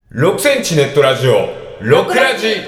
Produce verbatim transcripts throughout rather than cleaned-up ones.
ろくセンチネットラジオろくラジ。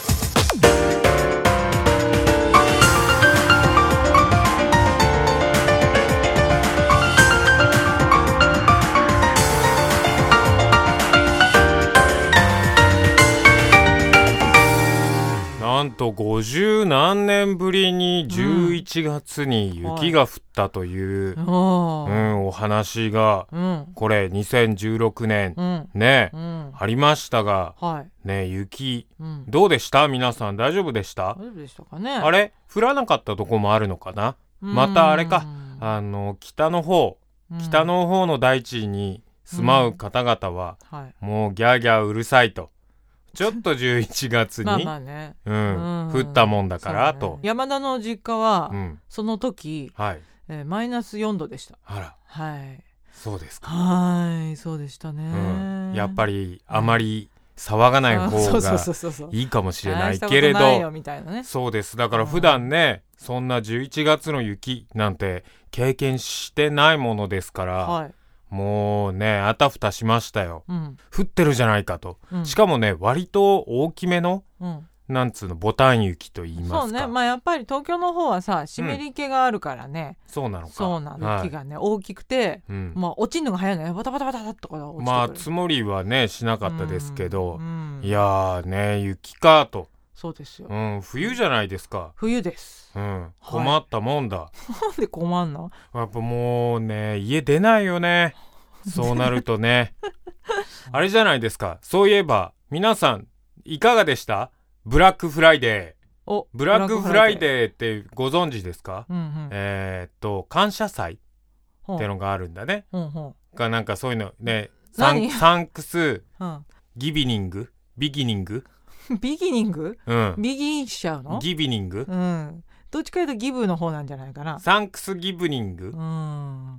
なんとごじゅうなんねんぶりにじゅういちがつに雪が降ったという、うんうん、お話が、うん、これにせんじゅうろくねん、うん、ね、うん、ありましたが、はい、ね、雪、うん、どうでした？皆さん大丈夫でした？ 大丈夫でしたかね。 あれ降らなかったとこもあるのかな。またあれか、あの北の方、うん、北の方の大地に住まう方々は、うんはい、もうギャーギャーうるさいと。ちょっとじゅういちがつにまあまあ、ねうんうん、降ったもんだからと、ね、 山田の実家は、うん、その時、はいえー、マイナスよんどでした。 あら、はい、そうですか。 はいそうでしたね、 うん、やっぱりあまり騒がない方がいいかもしれないけれど、そうです。だから普段ね、そんなじゅういちがつの雪なんて経験してないものですから、はいもうねあたふたしましたよ、うん、降ってるじゃないかと、うん、しかもね割と大きめの、うん、なんつうのボタン雪と言いますか。 そうね、まあやっぱり東京の方はさ湿り気があるからね、 うん、そうなのか。 そうなの、はい、木がね大きくて、うん、まあ落ちるのが早いのよ。バタバタバタバタとか落ちてくる。 まあ積もりはねしなかったですけど、うんうん、いやーね雪かと。 そうですよ、 うん、冬じゃないですか。 冬です、 うん、困ったもんだ、はい、なんで困んの。 やっぱもうね家出ないよねそうなるとねあれじゃないですか。そういえば皆さんいかがでした？ブラックフライデー。おブラックフライデーってご存知ですか？うんうん、えー、っと感謝祭ってのがあるんだね、うんうん、がなんかそういうのねサン、サンクス、うん、ギビニングビギニングビギニング、うん、ビギンしちゃうの？ ギビニング、 うん、どっちかというとギブの方なんじゃないかな。 サンクスギブニング、うん、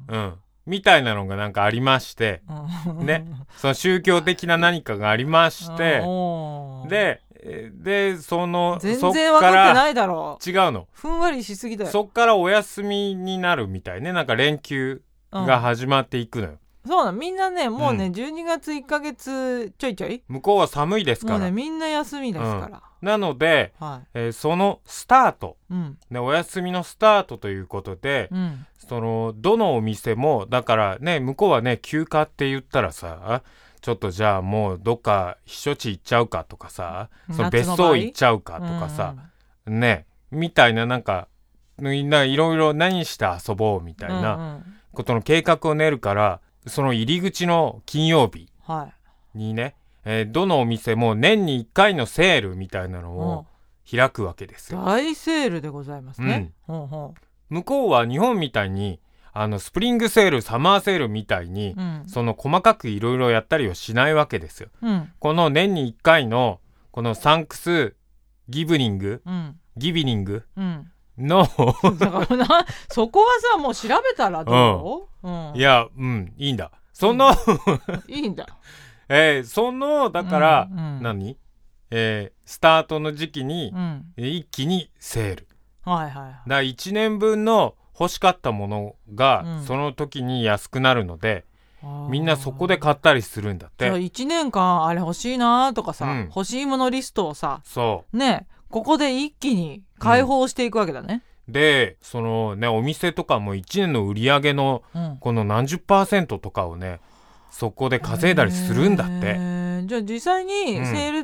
うんみたいなのがなんかありまして、ね、その宗教的な何かがありまして、で、で、その全然分かってないだろう。違うの。 ふんわりしすぎだよ。 そっからお休みになるみたいね。なんか連休が始まっていくのよ。 うん、そうなの。みんなね、もうね、うん、じゅうにがついっかげつちょいちょい。 向こうは寒いですから。 もうね、みんな休みですから。うんなので、はいえー、そのスタート、うんね、お休みのスタートということで、うん、そのどのお店もだからね向こうはね休暇って言ったらさちょっとじゃあもうどっか避暑地行っちゃうかとかさその別荘行っちゃうかとかさ、うん、ねみたいななんかみんないろいろ何して遊ぼうみたいなことの計画を練るからその入り口の金曜日にね、はいえー、どのお店も年にいっかいのセールみたいなのを開くわけですよ。 大セールでございますね、うん、ほうほう向こうは日本みたいにあのスプリングセールサマーセールみたいに、うん、その細かくいろいろやったりはしないわけですよ、うん、この年にいっかいのこのサンクスギブニング、うん、ギビニングの、 うん、だからなそこはさもう調べたらどう、うんうん、いやうんいいんだその、 いいんだえー、そのだから、うんうん、何、えー、スタートの時期に、うん、一気にセール、はいはいはい、だからいちねんぶんの欲しかったものが、うん、その時に安くなるのでみんなそこで買ったりするんだって。 じゃあいちねんかんあれ欲しいなとかさ、うん、欲しいものリストをさそうねここで一気に開放していくわけだね、 うん、でそのねお店とかもいちねんの売り上げの、うん、この何十パーセントとかをねそこで稼いだりするんだって。 じゃあ実際にセールって、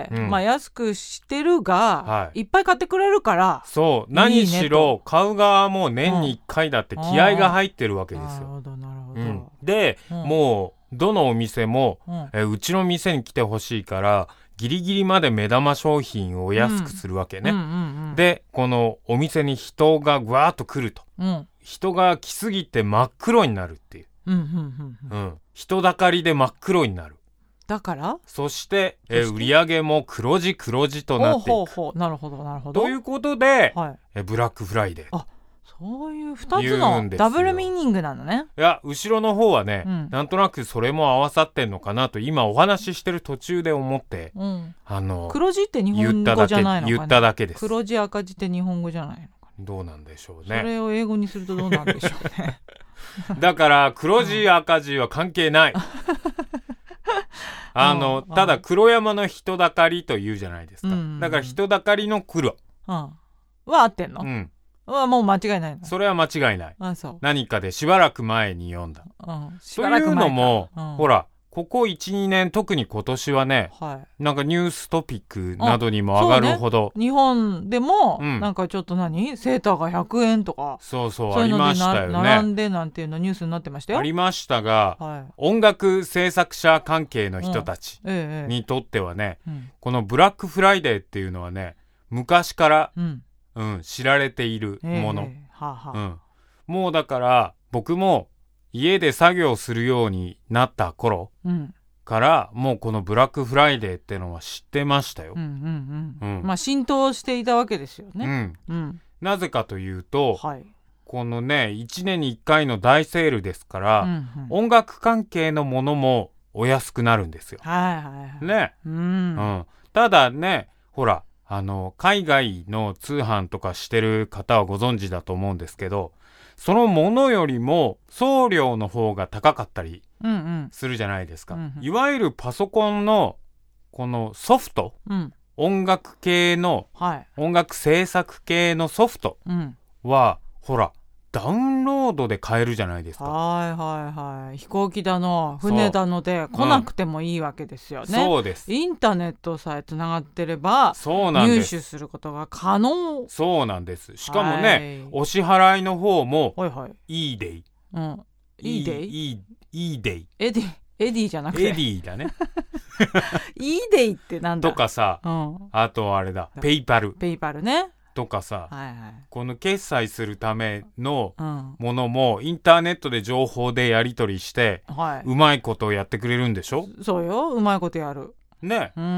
うんまあ、安くしてるが、はい、いっぱい買ってくれるからそう何しろ買う側も年にいっかいだって気合が入ってるわけですよ。なるほどなるほど、うん、で、うん、もうどのお店も、うん、えうちの店に来てほしいからギリギリまで目玉商品を安くするわけね、うんうんうんうん、でこのお店に人がぐわーっと来ると、うん、人が来すぎて真っ黒になるっていう、うんうんうんうん、人だかりで真っ黒になる。 だからそして、えー、売り上げも黒字黒字となっていく。 ほうほうほうなるほどなるほどということで、はい、えブラックフライデーあそういうふたつのダブルミーニングなのね。 いや後ろの方はね、うん、なんとなくそれも合わさってんのかなと今お話ししてる途中で思って、うん、あの黒字って日本語じゃないのかな。 言っただけです。 黒字赤字って日本語じゃないのかな。 どうなんでしょうね。 それを英語にするとどうなんでしょうねだから黒字赤字は関係ない、うんあのただ黒山の人だかりというじゃないですか、うん、だから人だかりの黒、 うん、は合ってんの？うんはもう間違いないの？ それは間違いない。 あ、そう。 何かでしばらく前に読んだ、 うん、しとばらく前か。 いうのも、 うん、 ほらここ いち,に 年特に今年はね、 はい、 なんかニューストピックなどにも上がるほど、 ね、日本でも、うん、なんかちょっと何セーターがひゃくえんとかそうそうありましたよね。 並んでなんていうのニュースになってましたよ。 ありましたが、はい、音楽制作者関係の人たちにとってはね、うんええ、このブラックフライデーっていうのはね昔から、うんうん、知られているもの、ええはあはあうん、もうだから僕も家で作業するようになった頃、うんからもうこのブラックフライデーってのは知ってましたよ、うんうんうんうん、まあ浸透していたわけですよね、うんうん、なぜかというと、はい、このねいちねんにいっかいの大セールですから、うんうん、音楽関係のものもお安くなるんですよ、 はいはいはいね、うんうん、ただねほらあの海外の通販とかしてる方はご存知だと思うんですけどそのものよりも送料の方が高かったりするじゃないですか、うんうん、いわゆるパソコンのこのソフト、うん、音楽系の、はい、音楽制作系のソフトは、うん、ほらダウンロードで買えるじゃないですか。 はいはいはい。飛行機だの船だので来なくてもいいわけですよね、うん、 そうです。 インターネットさえつながってればそうなんです。 入手することが可能。 そうなんです。しかもね、はい、お支払いの方も、 はいはい、 いいデイ、 うん、いいデイいいいいデイエディエディじゃなくてエディだねいいデイってなんだとかさ、うん、あとあれだペイパルペイパルねとかさ、 はいはい、 この決済するためのものもインターネットで情報でやり取りして、はい、うまいことをやってくれるんでしょ。 そうようまいことやるね、 うん、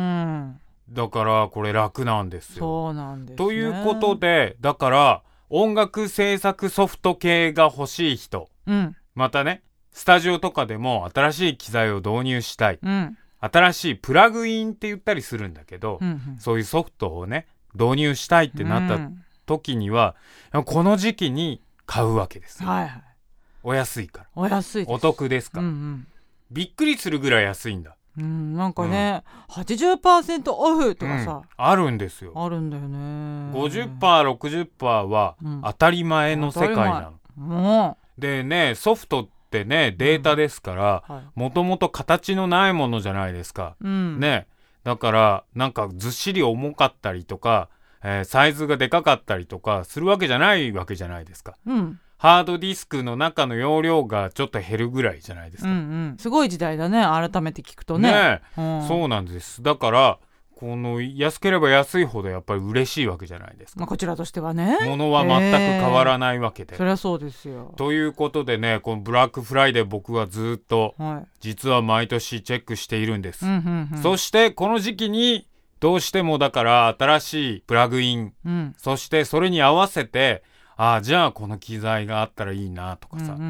だからこれ楽なんですよ。 そうなんですね。 ということでだから音楽制作ソフト系が欲しい人、うん、またねスタジオとかでも新しい機材を導入したい、うん、新しいプラグインって言ったりするんだけど、うんうん、そういうソフトをね導入したいってなった時には、うん、この時期に買うわけですよ、はいはい、お安いからお安いです。 お得ですから、うんうん、びっくりするぐらい安いんだ。 うん、なんかね、うん、はちじゅっパーセント オフとかさ、うん、 あるんですよ。 あるんだよね。 ごじゅっパーセントろくじゅっパーセント は当たり前の世界なの、うん、でねソフトってねデータですからもともと形のないものじゃないですか、うん、ねだからなんかずっしり重かったりとか、えー、サイズがでかかったりとかするわけじゃないわけじゃないですか、うん、ハードディスクの中の容量がちょっと減るぐらいじゃないですか、うんうん、 すごい時代だね改めて聞くとね。 ね、うん、そうなんです。だからこの安ければ安いほどやっぱり嬉しいわけじゃないですか、 まあ、こちらとしてはね物は全く変わらないわけで、 そりゃそうですよ。 ということでねこのブラックフライデー僕はずっと、はい、実は毎年チェックしているんです、うんうんうん、そしてこの時期にどうしてもだから新しいプラグイン、うん、そしてそれに合わせてああじゃあこの機材があったらいいなとかさ、うんうんうん、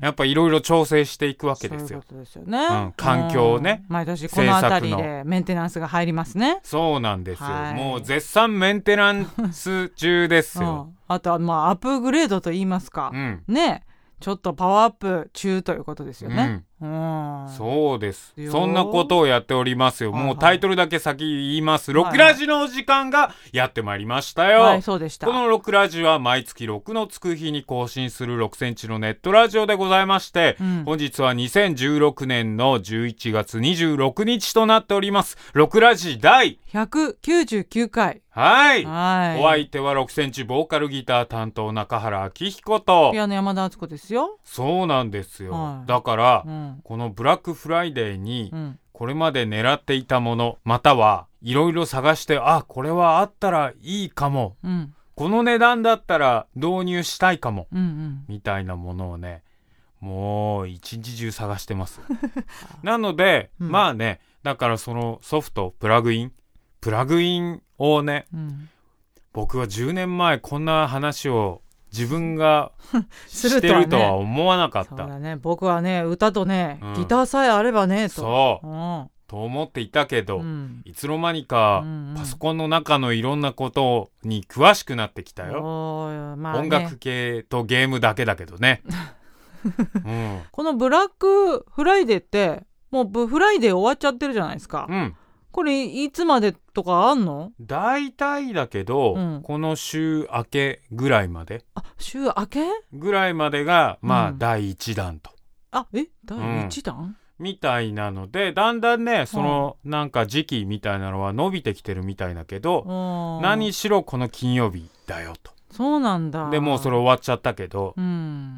やっぱいろいろ調整していくわけですよ。 そういうことですよね、 うん、環境をね毎年この辺りでメンテナンスが入りますね。 そうなんですよ、はい、もう絶賛メンテナンス中ですよ、 うん、あとはまあアップグレードと言いますか、うん、ねちょっとパワーアップ中ということですよね、うんうん、 そうです。そんなことをやっておりますよ、はいはい、もうタイトルだけ先言います。ロクラジのお時間がやってまいりましたよ、 はいはい、そうでした。 このロクラジは毎月ろくのつく日に更新するろくセンチのネットラジオでございまして、うん、本日はにせんじゅうろくねんのじゅういちがつにじゅうろくにちとなっております。ロクラジ第ひゃくきゅうじゅうきゅうかい。 はい、はい、お相手はろくセンチボーカルギター担当中原明彦とピアノ山田敦子ですよ。 そうなんですよ、はい、だから、うん、このブラックフライデーにこれまで狙っていたもの、またはいろいろ探してあこれはあったらいいかも、うん、この値段だったら導入したいかも、うんうん、みたいなものをねもう一日中探してますなので、うん、まあねだからそのソフトプラグインプラグインをね、うん、僕はじゅうねんまえこんな話を自分がしてるとは思わなかった。 そうだね、僕はね歌とね、うん、ギターさえあればねとそう、うん、と思っていたけど、うん、いつの間にか、うんうん、パソコンの中のいろんなことに詳しくなってきたよ、まあね、音楽系とゲームだけだけどね、 うん、このブラックフライデーってもうフライデー終わっちゃってるじゃないですか。 うん。 これいつまでとかあんの？ 大体だけど、うん、この週明けぐらいまで。 あ、週明けぐらいまでがまあ、うん、だいいちだんと。 あ、えだいいちだん、うん、 みたいなので、だんだんねその、うん、なんか時期みたいなのは伸びてきてるみたいだけど、何しろこの金曜日だよと。 そうなんだ。 でもうそれ終わっちゃったけど、うん、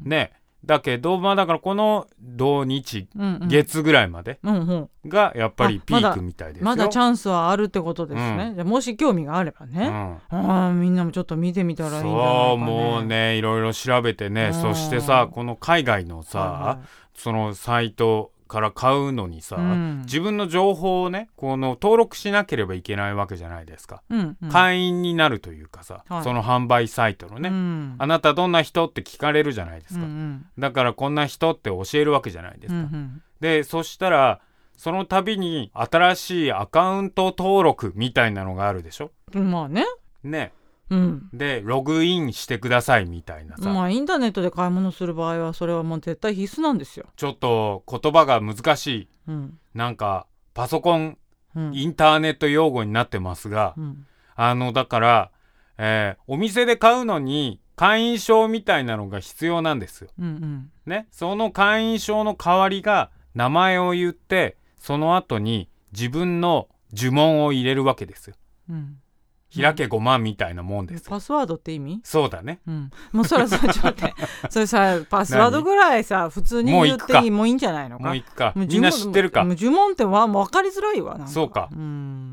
ね。だけどまあだからこの土日、うんうん、月ぐらいまでがやっぱりピークみたいですよ。 まだ、まだチャンスはあるってことですね、うん、じゃもし興味があればね、うん、あみんなもちょっと見てみたらいいんじゃないかね。 そうもうねいろいろ調べてね、うん、そしてさこの海外のさ、はい、そのサイトから買うのにさ、うん、自分の情報をねこの登録しなければいけないわけじゃないですか、うんうん、会員になるというかさ、はい、その販売サイトのね、うん、あなたどんな人って聞かれるじゃないですか、うんうん、だからこんな人って教えるわけじゃないですか、うんうん、でそしたらその度に新しいアカウント登録みたいなのがあるでしょ。 まあねねうん、でログインしてくださいみたいなさ、 まあインターネットで買い物する場合はそれはもう絶対必須なんですよ。 ちょっと言葉が難しい、うん、なんかパソコン、うん、インターネット用語になってますが、うん、あのだから、えー、お店で買うのに会員証みたいなのが必要なんですよ、うんうんね、その会員証の代わりが名前を言ってその後に自分の呪文を入れるわけですよ、うん開けごまんみたいなもんです。 パスワードって意味？ そうだね、 うん、もうそれさちょっと待ってそれさパスワードぐらいさ普通に言っていいもういいんじゃないのか。 もういくかみんな知ってるか。 呪文ってわ分かりづらいわなんか。 そうか、うん、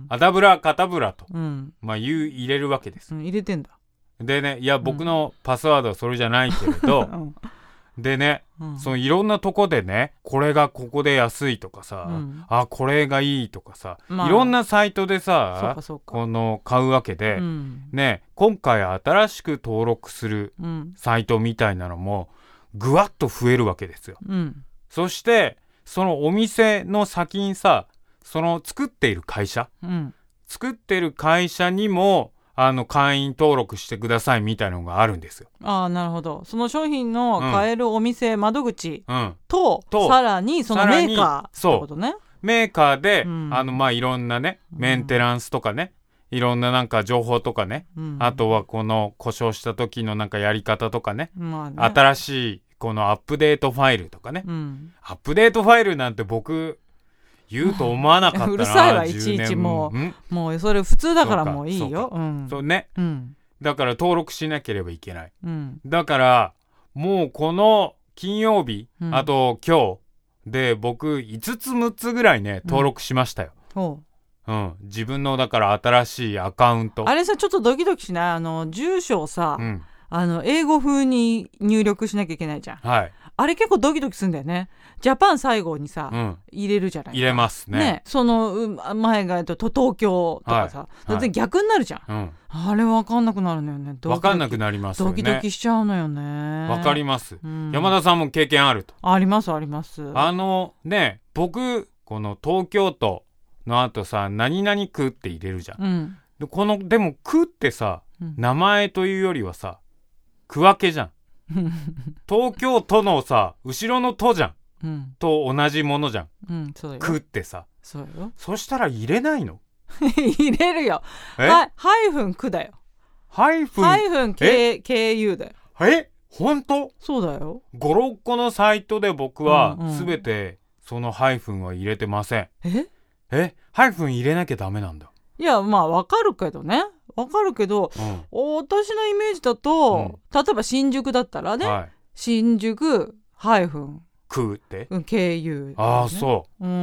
アダブラカタブラと、うん、まあ言う入れるわけです、 うん、入れてんだ。 でねいや僕のパスワードはそれじゃないけれど、うんでね、うん、そのいろんなとこでねこれがここで安いとかさ、うん、あこれがいいとかさ、まあ、いろんなサイトでさこの買うわけで、うん、ね今回新しく登録するサイトみたいなのもぐわっと増えるわけですよ、うん、そしてそのお店の先にさその作っている会社、うん、作ってる会社にもあの会員登録してくださいみたいなのがあるんですよ。 ああなるほど。その商品の買えるお店、うん、窓口 と,、うん、とさらにそのメーカーってことね。 メーカーで、うん、あのまあいろんなねメンテナンスとかね、うん、いろんななんか情報とかね、うん、あとはこの故障した時のなんかやり方とかね、まあね新しいこのアップデートファイルとかね、うん、アップデートファイルなんて僕言うと思わなかったな。 うるさいわいちいちもうもうそれ普通だからもういいよ。 そう、うん、そうね、うん、だから登録しなければいけない、うん、だからもうこの金曜日、うん、あと今日で僕いつつむっつぐらいね登録しましたよ、うんうん、自分のだから新しいアカウント。 あれさちょっとドキドキしない？あの住所をさ、うん、あの英語風に入力しなきゃいけないじゃん、はい、あれ結構ドキドキするんだよね。ジャパン最後にさ、うん、入れるじゃないか。 入れます ね, ねその前がと東京とかさ、はい、だって逆になるじゃん、はい、あれ分かんなくなるのよね。 分かんなくなりますよね。 ドキドキしちゃうのよね。 分かります、うん、山田さんも経験あると。 ありますあります。 あのね僕この東京都の後さ何々区って入れるじゃん、うん、でこのでも区ってさ、うん、名前というよりはさ区分けじゃん東京都のさ後ろの都じゃん、うん、と同じものじゃん、うん、そうよ区ってさ。 そうよ。 そしたら入れないの？ 入れるよ。はハイフン区だよ。 ハイフンハイフン K KU だよ。 え本当？ そうだよ。 ごろっこのサイトで僕はすべてそのハイフンは入れてません。 ええハイフン入れなきゃダメなんだ。 いやまあわかるけどねわかるけど、うん、私のイメージだと、うん、例えば新宿だったらね、はい、新宿ハイフン区って、 うん、ケーユー、ね、 ああそう、うん、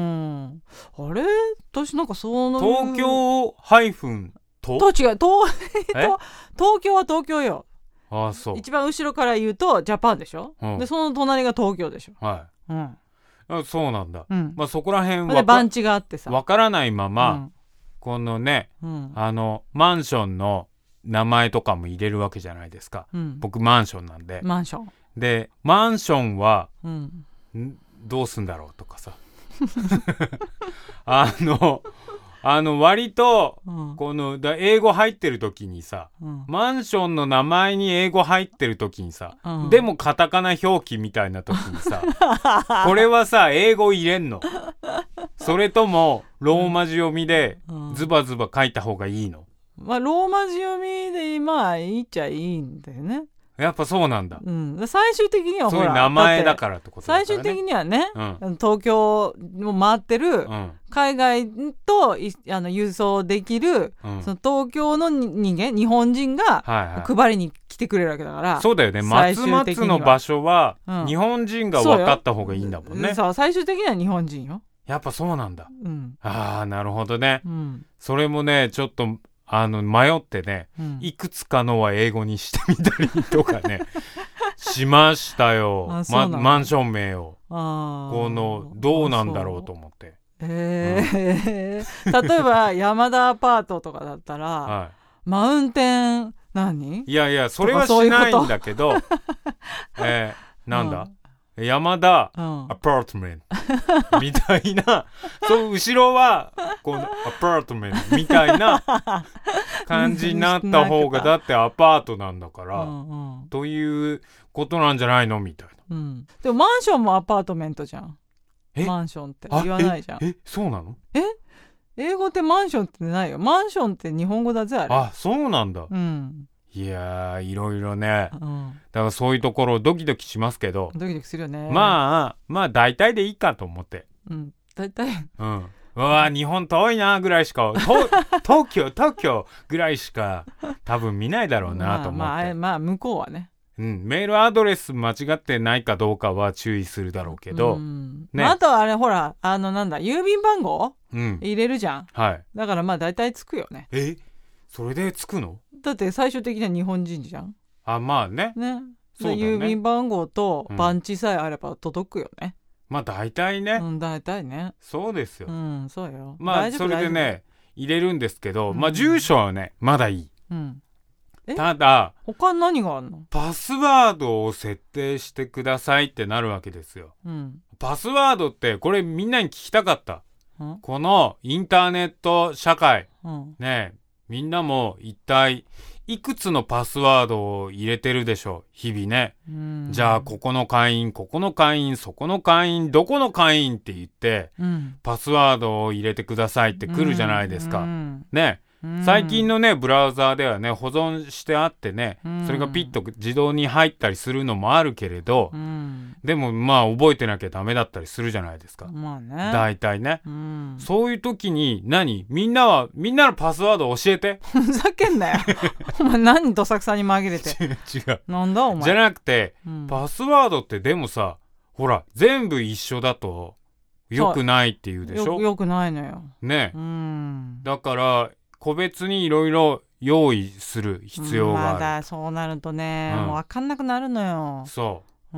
あれ私なんかその東京ハイフンとと違う東東京は東京よ。 ああそう一番後ろから言うとジャパンでしょ、うん、でその隣が東京でしょ。はい、うん、 あそうなんだ、うんまあ、そこら辺は番地があってさ分からないまま、うんこのね、うん、あのマンションの名前とかも入れるわけじゃないですか、うん、僕マンションなんでマンションでマンションは、うん、どうすんだろうとかさあのあの割と、うん、このだ英語入ってる時にさ、うん、マンションの名前に英語入ってる時にさ、うん、でもカタカナ表記みたいな時にさこれはさ英語入れんのそれともローマ字読みでズバズバ書いた方がいいの？ まあローマ字読みでまあいいっちゃいいんだよね。 やっぱそうなんだ、 うん、最終的にはほらそういう名前だからってことだからね。 最終的にはね、うん、東京を回ってる、うん、海外とあの郵送できる、うん、その東京の人間日本人が配りに来てくれるわけだから、はいはい、 そうだよね。松松の場所は、うん、日本人が分かった方がいいんだもんね。 そう、最終的には日本人よ。 やっぱそうなんだ、 うん、 ああなるほどね、うん、それもねちょっとあの迷ってね、うん、いくつかのは英語にしてみたりとかねしましたよ、ま、マンション名をあこのどうなんだろうと思って、 えーうん、例えば山田アパートとかだったら、はい、マウンテン何いやいやそれはしないんだけどえー、なんだ、うん、山田、うん、アパートメントみたいなそう後ろはこのアパートメントみたいな感じになった方がだってアパートなんだから、うんうん、ということなんじゃないのみたいな、 うん、でもマンションもアパートメントじゃん。マンションって言わないじゃん。 ええそうなの？ え英語ってマンションってないよ。マンションって日本語だぜあれ。 あそうなんだ、 うん、 いやーいろいろね、うん、だからそういうところドキドキしますけど、 ドキドキするよね。 まあまあ大体でいいかと思って、 うん、大体うんうわ日本遠いなぐらいしか東京東京ぐらいしか多分見ないだろうなと思って、まあまあ、まあ、向こうはね、 うん、メールアドレス間違ってないかどうかは注意するだろうけど、 うんねまあ、あとはあれほらあのなんだ郵便番号、うん、入れるじゃん、 はい、 だからまあ大体つくよね。 えそれでつくの？ だって最終的には日本人じゃん。 あまあねねそうだね、郵便番号と番地さえあれば届くよね、 うん、まあ大体ね、 うん、大体ねそうですよ、 うん、そうよ。 まあそれでね入れるんですけど、うん、まあ住所はねまだいい、 うん、 ただ他に何があるの？ パスワードを設定してくださいってなるわけですよ、 うん、 パスワードってこれみんなに聞きたかった、うん、このインターネット社会、うん、ねみんなも一体いくつのパスワードを入れてるでしょう日々ね、うん、じゃあここの会員ここの会員そこの会員どこの会員って言って、うん、パスワードを入れてくださいって来るじゃないですか、うん、ね最近のねブラウザーではね保存してあってね、うん、それがピッと自動に入ったりするのもあるけれど、うん、でもまあ覚えてなきゃダメだったりするじゃないですか、 まあね、 大体ね、 うん、 そういう時に何みんなはみんなのパスワード教えてふざけんなよお前何どさくさに紛れて違うなんだお前じゃなくて、うん、パスワードってでもさほら全部一緒だと良くないっていうでしょ。 よ、よくないのよね、 うん、 だから個別にいろいろ用意する必要がある、 まだそうなるとね、うん、もう分かんなくなるのよ。 そう、 うん、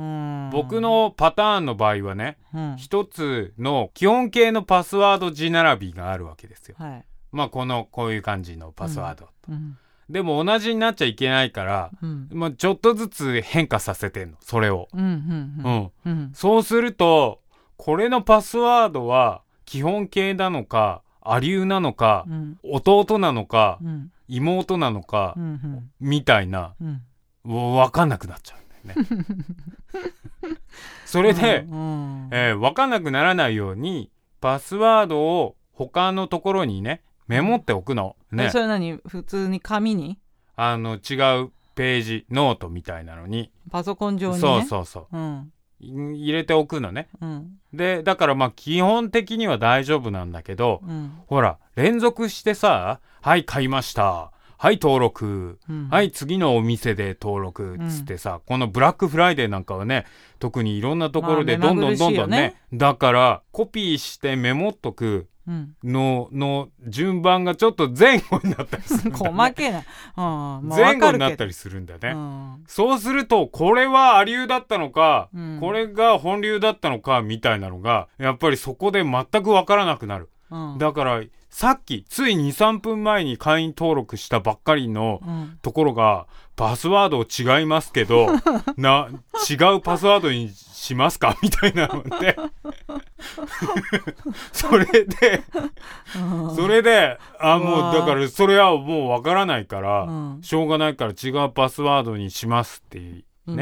僕のパターンの場合はね、うん、一つの基本形のパスワード字並びがあるわけですよ、 はい、 まあこのこういう感じのパスワード、 うんうん、 でも同じになっちゃいけないから、うんまあ、ちょっとずつ変化させてんのそれを、 うんうんうんうん、 そうするとこれのパスワードは基本形なのかアリューなのか、うん、弟なのか、うん、妹なのか、うんうん、みたいな、うん、分かんなくなっちゃうんだよねそれで、うんうんえー、分かんなくならないようにパスワードを他のところにねメモっておくの、ね、 それ何普通に紙にあの違うページノートみたいなのにパソコン上にねそうそうそう、うん入れておくのね、うん、でだからまあ基本的には大丈夫なんだけど、うん、ほら連続してさはい買いましたはい登録、うん、はい次のお店で登録つってさ、うん、このブラックフライデーなんかはね特にいろんなところでどんどんどんどん ね,、まあ、ねだからコピーしてメモっとくの、うん、の順番がちょっと前後になったりするんだ、ね、 細けな、うん、 前後になったりするんだね、うん、そうするとこれはアリューだったのか、うん、これが本流だったのかみたいなのがやっぱりそこで全く分からなくなる、うん、だからさっきつい にさんぷんまえに会員登録したばっかりのところが、うん、パスワード違いますけどな違うパスワードにしますかみたいなのでそれでそれであもうだからそれはもうわからないから、うん、しょうがないから違うパスワードにしますってね、うんうん、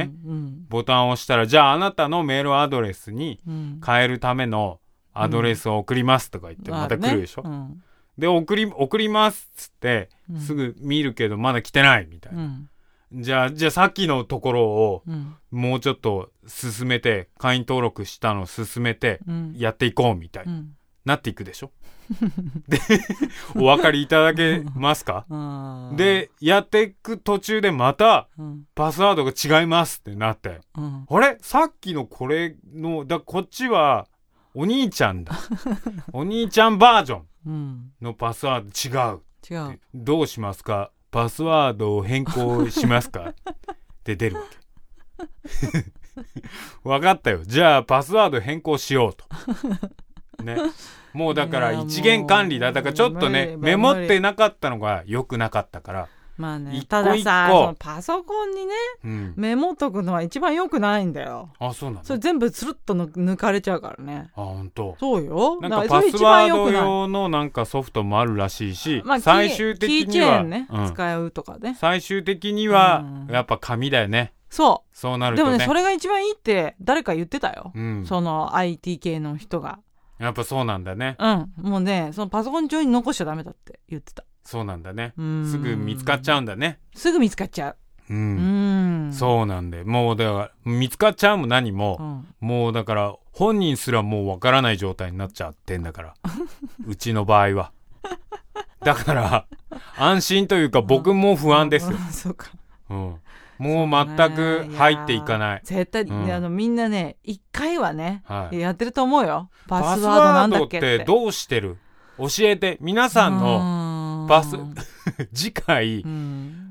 ボタンを押したらじゃああなたのメールアドレスに変えるためのアドレスを送りますとか言ってまた来るでしょ、うん、で送り送りますっつってすぐ見るけどまだ来てないみたいな、うんじゃあ、じゃあさっきのところをもうちょっと進めて、会員登録したのを進めてやっていこうみたいに、うん、なっていくでしょで、お分かりいただけますかで、やっていく途中でまたパスワードが違いますってなって、うん、あれさっきのこれの、だこっちはお兄ちゃんだ。お兄ちゃんバージョンのパスワード違う。違う。どうしますかパスワードを変更しますかって出るわけ分かったよじゃあパスワード変更しようとねもうだから一元管理だだからちょっとねメモってなかったのが良くなかったからまあね、たださそのパソコンにね、うん、メモっとくのは一番良くないんだよ。 あ、そうなの？ それ全部つるっと抜かれちゃうからね。 あ、本当。 そうよ。 なんかパスワード用のなんかソフトもあるらしいし、 まあ、 最終的にはキーチェーンね、うん、使うとかね。 最終的にはやっぱ紙だよね。 そう。 そうなるとね。 でもねそれが一番いいって誰か言ってたよ。うん、その アイティー 系の人が。 やっぱそうなんだね。 うん。もうねそのパソコン上に残しちゃダメだって言ってた。 そうなんだね。すぐ見つかっちゃうんだね。 すぐ見つかっちゃう。うん。 うんそうなんで、もうだから見つかっちゃうも何も、うん、もうだから本人すらもうわからない状態になっちゃってんだから、うちの場合は。だから安心というか僕も不安ですよ。 そうか。 うん。もう全く入っていかない。 絶対、うん、あのみんなね一回はね、はい、やってると思うよ。パスワードなんだっけって。 パスワードってどうしてる？教えて皆さんのパス次回、うん、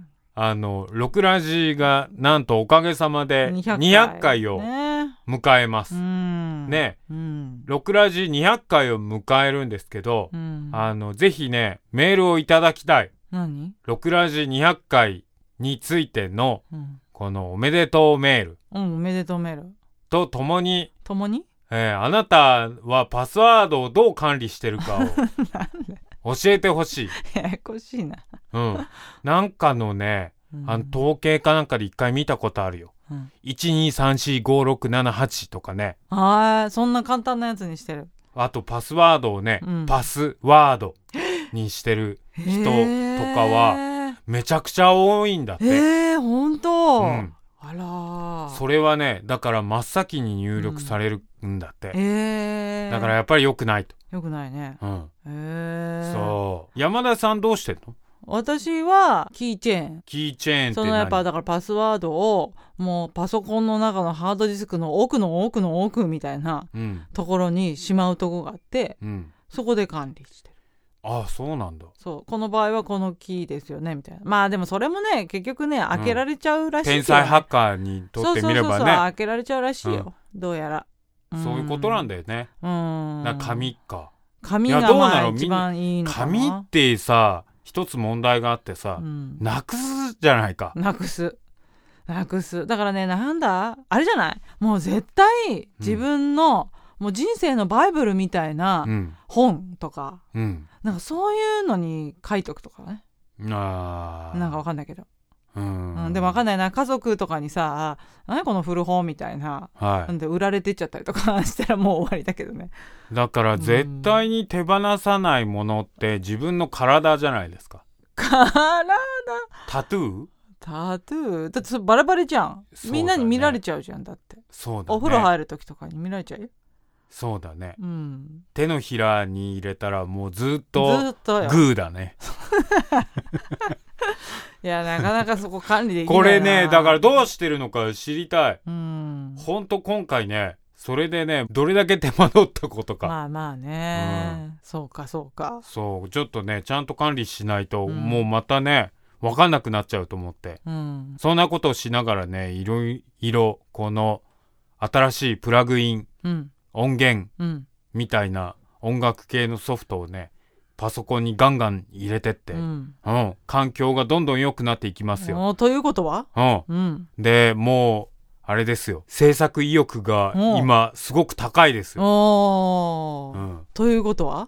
あのろくラジがなんとおかげさまでにひゃっかいを迎えます ね, ね、うん、ろくラジにひゃっかいを迎えるんですけど、うん、あのぜひねメールをいただきたい。 何？ ろくラジにひゃっかいについての、うん、このおめでとうメール、 うん、おめでとうメールとともにともにえー、あなたはパスワードをどう管理してるかを教えてほしい。 ややこしいな。 うん。なんかのね、うん、あの統計かなんかで一回見たことあるよ。うん、いちにさんしごろくななはちとかね。 ああ、そんな簡単なやつにしてる。 あとパスワードをね、うん、パスワードにしてる人とかはめちゃくちゃ多いんだって。 えー、ほんと。 うん。 あらそれはねだから真っ先に入力されるんだって、 うんえー、 だからやっぱり良くないと。 良くないね、 うんえー、 そう山田さんどうしてんの？ 私はキーチェーンキーチェーンって何？ そのやっぱだからパスワードをもうパソコンの中のハードディスクの奥の奥の奥みたいなところにしまうとこがあって、うん、そこで管理してる。 ああそうなんだ。 そうこの場合はこのキーですよねみたいな。まあでもそれもね結局ね開けられちゃうらしい、ねうん、 天才ハッカーにとってみればねそうそうそうそう開けられちゃうらしいよ、うん、どうやら、 うん、そういうことなんだよね。 うんな紙か紙がまあ一番いいのかな。 紙ってさ一つ問題があってさ、うん、なくすじゃないか。 なくすなくすだからねなんだあれじゃないもう絶対自分の、うん、もう人生のバイブルみたいな本とか、うん、なんかそういうのに書いとくとかね。 あなんかわかんないけどうん、 うん、でもわかんないな家族とかにさ何この古本みたいな、はい、なんで売られてっちゃったりとかしたらもう終わりだけどね。 だから絶対に手放さないものって自分の体じゃないですか。 体タトゥータトゥーだってバラバラじゃん、ね、みんなに見られちゃうじゃん。だってそうだ、ね、 お風呂入る時とかに見られちゃうよ。 そうだね、 うん、 手のひらに入れたらもうずっとずっとよグーだねいやなかなかそこ管理できないなこれねだからどうしてるのか知りたい。 うんほんと今回ねそれでねどれだけ手間取ったことか。 まあまあね、うん、そうかそうかそうちょっとねちゃんと管理しないと、うん、もうまたね分かんなくなっちゃうと思って、うん、そんなことをしながらねいろいろこの新しいプラグイン、うん、音源、うん、みたいな音楽系のソフトをねパソコンにガンガン入れてって、うんうん、環境がどんどん良くなっていきますよ。 ということは、 うんうん、でもうあれですよ、制作意欲が今すごく高いですよ。 お、うん、ということは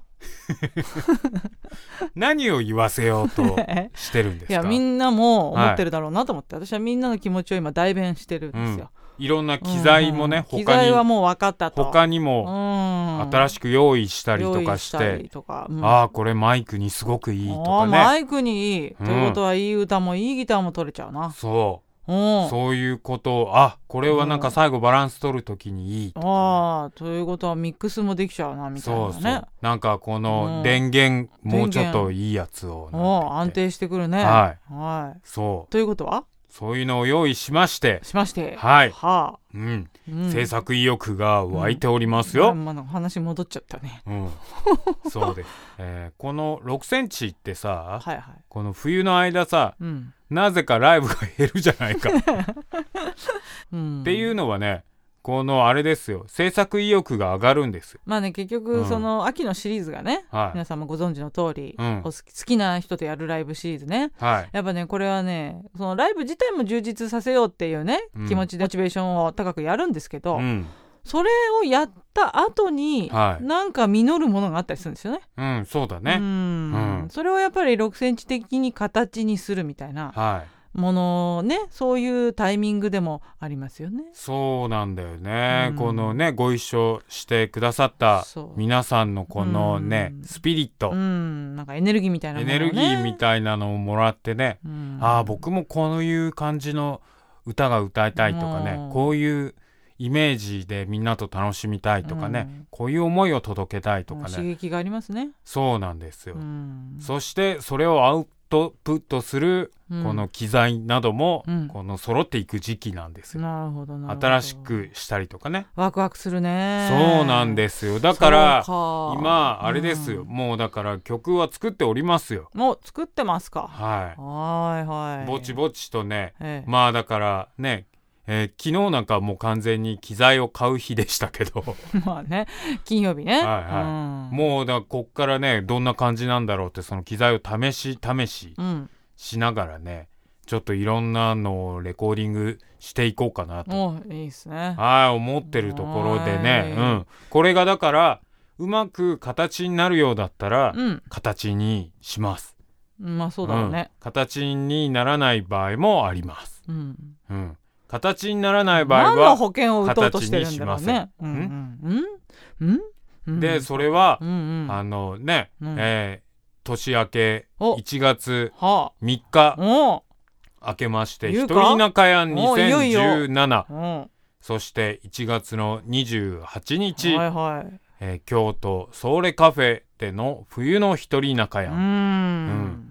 何を言わせようとしてるんですか？ いやみんなも思ってるだろうなと思って、はい、私はみんなの気持ちを今代弁してるんですよ、 うん、いろんな機材もね、 うんうん、機材はもう分かったと、 他にも新しく用意したりとかして、うん、ああこれマイクにすごくいいとかね、 マイクにいい、うん、ということはいい歌もいいギターも取れちゃうな。 そう、そういうことを、あこれはなんか最後バランス取るときにいいとか、ね、 ああということはミックスもできちゃうなみたいなね。 そうそう、なんかこの電源もうちょっといいやつを安定してくるね。 はい、 はい、 そうということはそういうのを用意しましてしましてはい、 はあ、 うんうん、制作意欲が湧いておりますよ、 うんまあ、話戻っちゃったね、 うん、そうです、えー、このろくセンチってさ、 はいはい、 この冬の間さ、 うん、 なぜかライブが減るじゃないか、うん、っていうのはね、このあれですよ、制作意欲が上がるんですよ。 まあね、結局その秋のシリーズがね、うん、皆さんもご存知の通り、うん、お好き、好きな人とやるライブシリーズね、はい、やっぱねこれはねそのライブ自体も充実させようっていうね、うん、気持ちでモチベーションを高くやるんですけど、うん、それをやった後に、はい、なんか実るものがあったりするんですよね。 うん、そうだね。うん、 うん、それをやっぱりろくセンチ的に形にするみたいな、はいものね、そういうタイミングでもありますよね。 そうなんだよね、うん、このねご一緒してくださった皆さんのこのね、うん、スピリット、うん、 なんかエネルギーみたいなもの、ね、 エネルギーみたいなのをもらってね、うん、ああ僕もこういう感じの歌が歌いたいとかね、うん、こういうイメージでみんなと楽しみたいとかね、うん、こういう思いを届けたいとかね、 刺激がありますね。 そうなんですよ、うん、そしてそれをアウトプットするこの機材なども、うん、この揃っていく時期なんですよ。 なるほどなるほど。 新しくしたりとかね、 ワクワクするね。 そうなんですよ。だから今あれですよ、うん、もうだから曲は作っておりますよ。 もう作ってますか。 はい、 はいはい、 ぼちぼちとね、ええ、まあだからね、えー、昨日なんかもう完全に機材を買う日でしたけどまあね、金曜日ね、はいはい、 うん、もうだこっからねどんな感じなんだろうって、その機材を試し試し、うんしながらね、ちょっといろんなのをレコーディングしていこうかなと、 いいですね、 はい思ってるところでね、うん、これがだからうまく形になるようだったら、うん、形にします。 まあそうだろうね、 うん、形にならない場合もあります、うんうん、形にならない場合は何の保険を打とうとしてるんだろうね。うんうんうんうん、 でそれは、うんうん、あのね、うん、えー年明けいちがつみっか明けまして一人中屋にせんじゅうなな、そしていちがつのにじゅうはちにち、はいはいえー、京都ソーレカフェでの冬の一人中屋、うん、うん、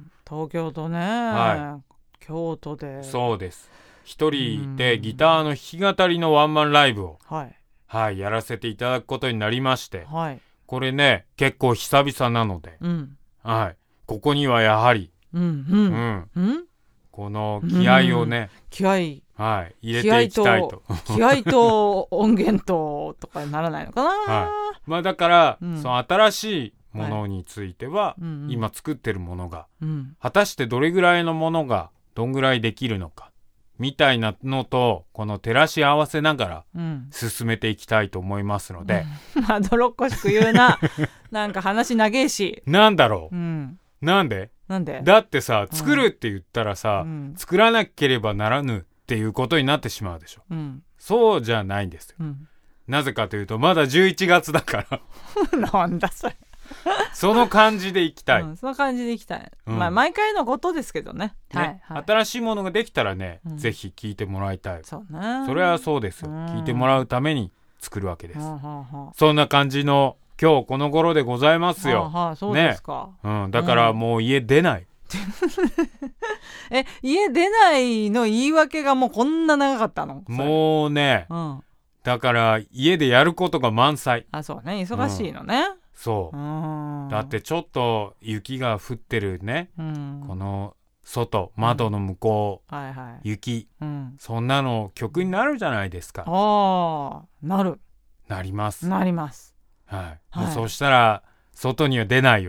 東京都ね、はい、京都でそうです一人でギターの弾き語りのワンマンライブを、はいはい、やらせていただくことになりまして、はい、これね結構久々なので、うんはい、ここにはやはり、うんうんうん、この気合をね、 うん、気合、 はい、入れていきたいと気合と音源ととかにならないのかな、 はいまあ、だから、うん、その新しいものについては、はい、今作ってるものが、うん、果たしてどれぐらいのものがどんぐらいできるのかみたいなのとこの照らし合わせながら進めていきたいと思いますので、 うん、まどろっこしく言うななんか話長えしなんだろう、うん、なんでなんでだってさ作るって言ったらさ、うん、作らなければならぬっていうことになってしまうでしょ、うん、そうじゃないんですよ、うん、なぜかというとまだじゅういちがつだからなんだそれその感じでいきたい、 うん、その感じでいきたい、うん、まあ毎回のことですけど ね, ね、はいはい、 新しいものができたらね、うん、ぜひ聞いてもらいたい。 そうね、 それはそうですよ、うん、聞いてもらうために作るわけです、うん、そんな感じの今日この頃でございますよ、 はあはあ、そうですか、 ねうん、だからもう家出ない、 うん、え家出ないの言い訳がもうこんな長かったの？ もうね、うん、だから家でやることが満載。 あそうね忙しいのね、うんそうだってちょっと雪が降ってるね、うん、この外窓の向こう、うんはいはい、雪、うん、そんなの曲になるじゃないですか。 あなるなりますなります、 はいはい、もうそうしたら外には出ないよね。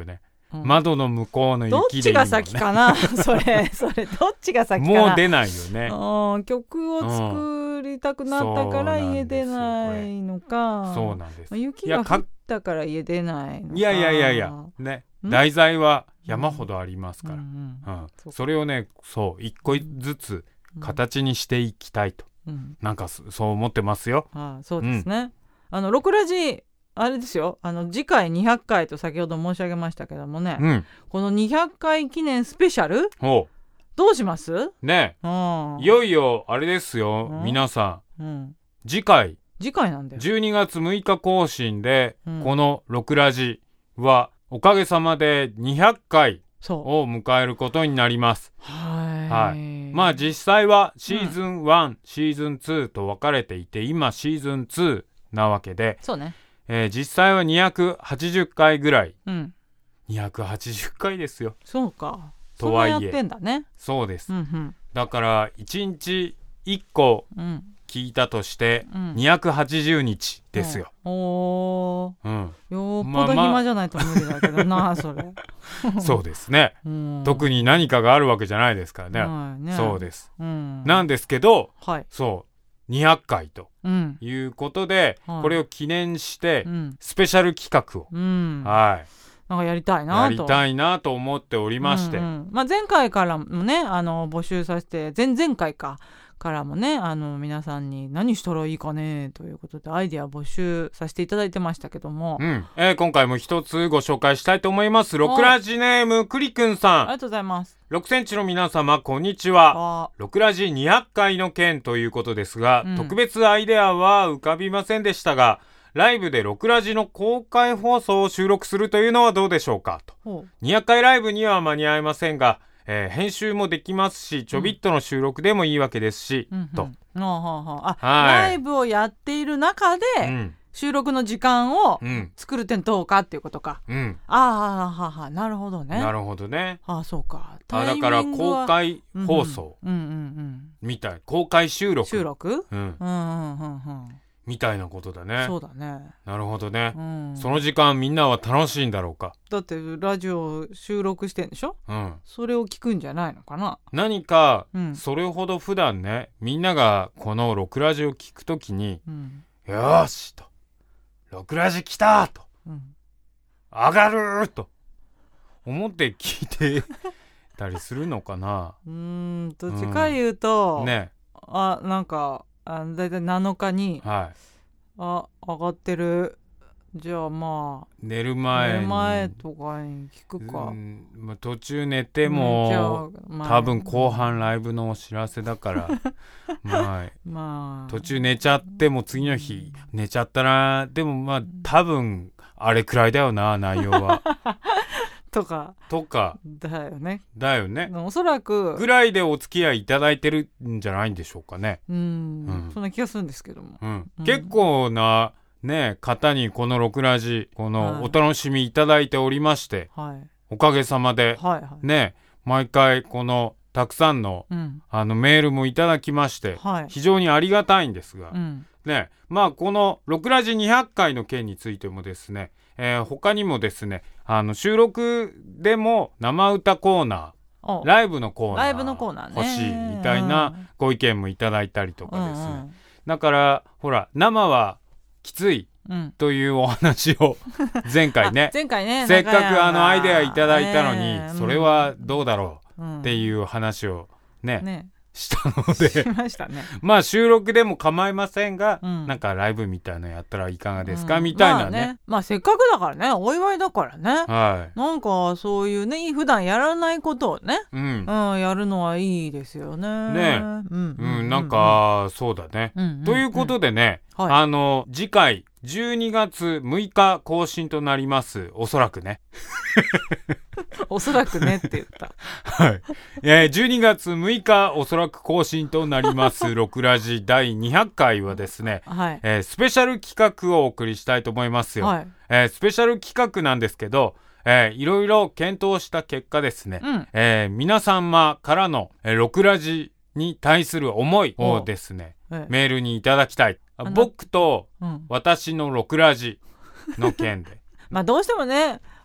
うん、 窓の向こうの雪でいいもんね。 どっちが先かなそれそれどっちが先かな。 もう出ないよね。 うん、曲を作りたくなったから家出ないのか、 そうなんです。 雪が降ったから家出ないのか。 いやいやいやいやね、題材は山ほどありますから、うんうんうん、それをねそう一個ずつ形にしていきたいと、うん、なんかそう思ってますよ。 ああそうですね、うん、あのろくラジあれですよ、あの次回にひゃっかいと先ほど申し上げましたけどもね、うん、このにひゃっかい記念スペシャルどうしますね、うん、いよいよあれですよ、うん、皆さん、うん、次回次回なんだよじゅうにがつむいか更新で、うん、このろくラジはおかげさまでにひゃっかいを迎えることになります。はい、まあ実際はシーズンワン、うん、シーズンツーと分かれていて、今シーズンツーなわけで、 そうね、 えー、実際はにひゃくはちじゅっかいぐらい、うん、にひゃくはちじゅっかいですよ。 そうか、 とはいえそんなやってんだね。 そうです、うんうん、だからいちにちいっこ聞いたとして、うん、にひゃくはちじゅうにちですよ、 うん、おー、うん、よっぽど暇じゃないと無理だけどな、まあまあ、それそうですね、うん、特に何かがあるわけじゃないですからね、はいね、そうです、うん、なんですけど、はい、そうにひゃっかいということで、うん、これを記念して、うん、スペシャル企画を、うん、はい、 なんかやりたいなとやりたいなと思っておりまして、うんうん、 まあ、前回からもねあの募集させて、前々回かからもね、あの皆さんに何したらいいかねということでアイデア募集させていただいてましたけども、 うんえー、今回も一つご紹介したいと思います。ろくラジネームくりくんさん、 ありがとうございます。 ろくセンチの皆様こんにちは。ろくラジにひゃっかいの件ということですが、うん、特別アイデアは浮かびませんでしたが、ライブでろくラジの公開放送を収録するというのはどうでしょうかと。にひゃっかいライブには間に合いませんが、えー、編集もできますし、ちょびっとの収録でもいいわけですし、うん、と、うんうん、あ、 はい、ライブをやっている中で、うん、収録の時間を作る点どうかっていうことか、うん、ああははなるほどね、 なるほどね、 あそうか、 あだから公開放送みたい、公開収録収録、 うんうんうんうんうんみたいなことだね。 そうだね。 なるほどね、うん、その時間みんなは楽しいんだろうか。 だってラジオ収録してんでしょ、うん、それを聞くんじゃないのかな。 何か、うん、それほど普段ねみんながこのろくラジを聞くときに、うん、よーしとろくラジ来たと、うん、上がるーと思って聞いてたりするのかな。 うーんどっちか言うと、うん、ねあなんかあだいたいなのかに、はい、あ上がってる、じゃあまあ寝る前に寝る前とかに聞くか、うんまあ、途中寝ても、まあ、多分後半ライブのお知らせだからまあ、まあ、途中寝ちゃっても次の日寝ちゃったな、でもまあ多分あれくらいだよな内容はとかとかだよねだよね、 おそらくぐらいでお付き合いいただいてるんじゃないんでしょうかね。 うん、うん、そんな気がするんですけども、 うんうん、結構なね方にこのろくラジこのお楽しみいただいておりまして、はい、おかげさまで、はいはい、ね毎回このたくさんの、うん、あのメールもいただきまして、はい、非常にありがたいんですが、うんね、まあこのろくラジにひゃっかいの件についてもですね、えー、他にもですねあの収録でも生歌コーナーライブのコーナーライブのコーナーね欲しいみたいなご意見もいただいたりとかですね、うんうん、だからほら生はきついというお話を前回ね前回ねせっかくあのアイデアいただいたのに、えー、それはどうだろうっていう話をね、うんねしたのでしましたね。 まあ収録でも構いませんが、うん、なんかライブみたいなのやったらいかがですか、うん、みたいなね、まあね、 まあせっかくだからねお祝いだからね、はい、なんかそういうね普段やらないことをね、うんうん、やるのはいいですよね。 ね、うんうんうん、なんかそうだね、うんうんうん、ということでね、はい、あの次回じゅうにがつむいか更新となります。おそらくねおそらくねって言ったはい、えー、じゅうにがつむいかおそらく更新となりますろくラジだいにひゃっかいはですね、はいえー、スペシャル企画をお送りしたいと思いますよ、はいえー、スペシャル企画なんですけど、えー、いろいろ検討した結果ですね、うんえー、皆様からの、えー、ろくラジに対する思いをですね、ええ、メールにいただきたい。僕と私のろくラジの件でまあどうしてもね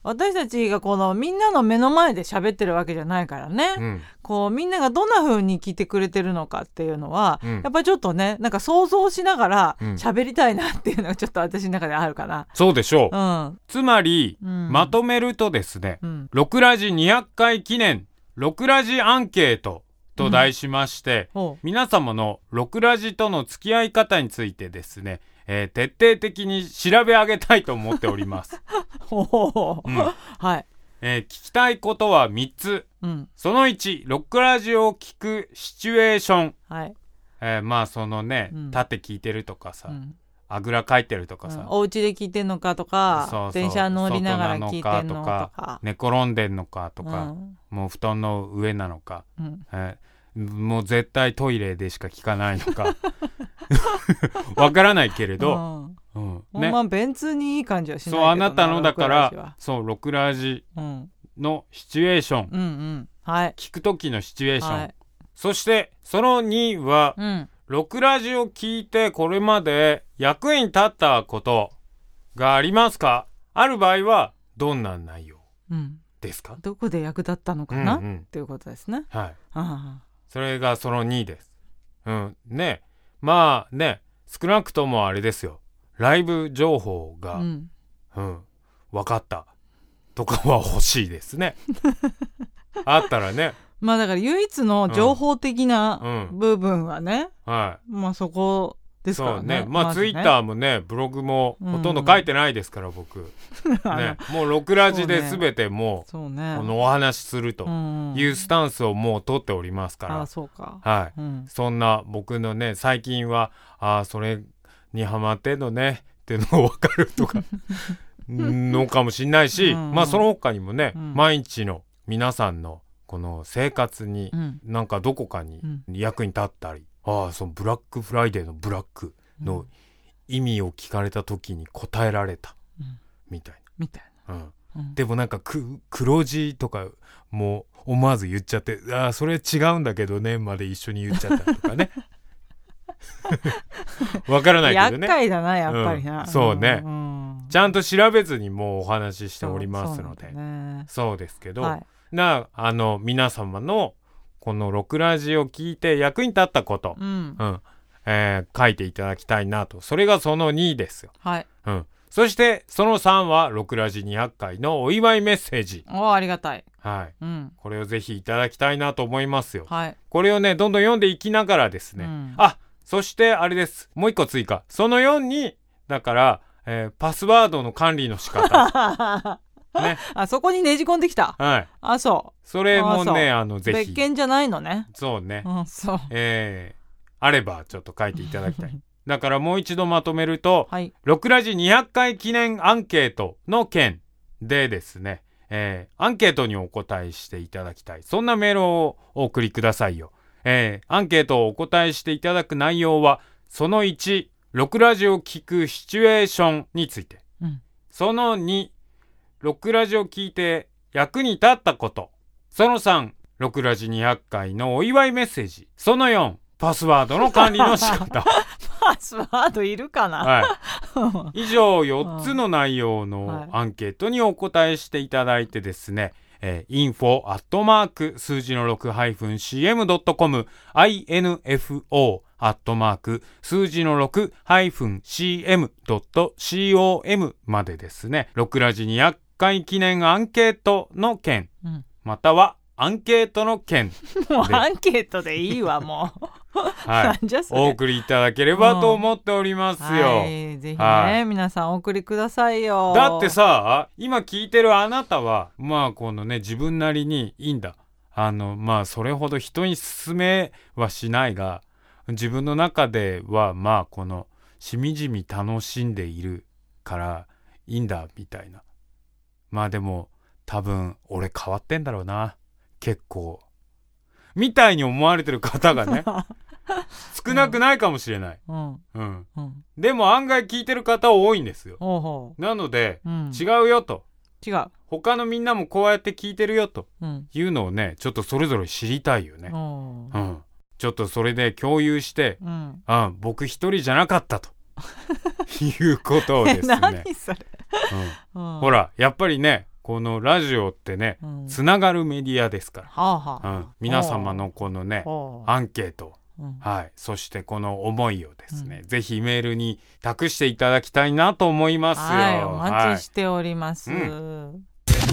私たちがこのみんなの目の前で喋ってるわけじゃないからね、うん、こうみんながどんな風に聞いてくれてるのかっていうのは、うん、やっぱりちょっとねなんか想像しながら喋りたいなっていうのがちょっと私の中であるかな。 そうでしょう、うん、つまり、うん、まとめるとですね、うん、ろくラジにひゃっかい記念ろくラジアンケートと題しまして、うん、皆様のろくラジとの付き合い方についてですね、えー、徹底的に調べ上げたいと思っております。 お、うん、はい、 えー、聞きたいことはみっつ、うん、そのいち、ロックラジオを聞くシチュエーション、はい、えー、まあそのね、うん、立って聞いてるとかさ、うん、あぐらかいてるとかさ、うん、 お家で聞いてんのかとか、そうそう、電車乗りながら聞いてんのとか、 寝転んでんのかとか、うん、もう布団の上なのか、うん、えー、もう絶対トイレでしか聞かないのかわからないけれど、 うんうん、ね、まあ別にいい感じはしないけど、 そう、あなたのだからそうロクラジのシチュエーション、 うんうん、はい、 聞く時のシチュエーション、はい、そしてそのには、うん、ロクラジを聞いてこれまで役に立ったことがありますか？ある場合はどんな内容ですか？ どこで役立ったのかな、うんうん、っていうことですね。 はい、あ、それがそのにです。うん、ね、まあね、少なくともあれですよ、ライブ情報が、うんうん、分かったとかは欲しいですねあったらね。 まあだから唯一の情報的な部分はね、うんうん、はい、まあそこですからね。そうね、 まあ、まあ、ツイッターもねブログもほとんど書いてないですから、うん、僕ね、もうロクラジで全てもうそうね、このお話しするというスタンスをもう取っておりますから、うん、 あ、そうか、 はい、 うん、 そんな僕のね最近はあそれにハマってんのねっていうのが分かるとかのかもしれないし、うんうん、まあその他にもね、うん、毎日の皆さんのこの生活に、うん、なんかどこかに役に立ったり、うん、ああそのブラックフライデーのブラックの意味を聞かれた時に答えられた、うん、みたいな、 みたいな、 うんうん、でもなんかく黒字とかも思わず言っちゃって、ああそれ違うんだけどねまで一緒に言っちゃったとかねわからないけどね、 厄介だなやっぱりな、 うん、そうね、うん、ちゃんと調べずにもうお話ししておりますので、 そう、ね、そうですけど、はい、なあの皆様のこのロクラジを聞いて役に立ったこと、うんうん、えー、書いていただきたいなと。それがそのにですよ、 はい、 うん、そしてそのさんはロクラジにひゃっかいのお祝いメッセージ。 お、ありがたい、 はい、うん、これをぜひいただきたいなと思いますよ、 はい、 これをねどんどん読んでいきながらですね、うん、あ、そしてあれです、もう一個追加、そのよんにだから、えー、パスワードの管理の仕方ね、 あそこにねじ込んできた、 はい、 あ、そう、 それもね、 あ, あのぜひ別件じゃないのね。 そうね、 うん、そう、 えー、あればちょっと書いていただきたいだからもう一度まとめると、はい、ロクラジにひゃっかい記念アンケートの件でですね、えー、アンケートにお答えしていただきたい、そんなメールをお送りくださいよ。えー、アンケートをお答えしていただく内容はそのいち、ロクラジを聞くシチュエーションについて、うん、そのに、ロクラジを聞いて役に立ったこと、そのさん、ロクラジにひゃっかいのお祝いメッセージ、そのよん、パスワードの管理の仕方パスワードいるかな、 はい、以上よっつの内容のアンケートにお答えしていただいてですね、えー、インフォ アットマーク 数字の ろく ハイフン シーエム ドット コム インフォ アットマーク 数字の ろく ハイフン シーエム ドット コム までですね、ロクラジにひゃっかい記念アンケートの件、うん、またはアンケートの件もうアンケートでいいわもうはい、お送りいただければと思っておりますよ、うん、 はい、ぜひね、はい、皆さんお送りくださいよ。 だってさ、今聞いてるあなたはまあこのね自分なりにいいんだ、あのまあそれほど人に勧めはしないが、自分の中ではまあこのしみじみ楽しんでいるからいいんだみたいな。まあでも多分俺変わってんだろうな結構みたいに思われてる方がね少なくないかもしれない、うんうんうん、でも案外聞いてる方多いんですよ。ほうほう、なので、うん、違うよと、 違う、 他のみんなもこうやって聞いてるよというのをねちょっとそれぞれ知りたいよね、うんうん、ちょっとそれで共有して、うん、あ僕一人じゃなかったということをですね何それ、 うんうん、ほらやっぱりねこのラジオってね、うん、つながるメディアですから、はあはあうん、皆様のこのねアンケート、うんはい、そしてこの思いをですね、うん、ぜひメールに託していただきたいなと思いますよ。 はい、お待ちしております、はいうん、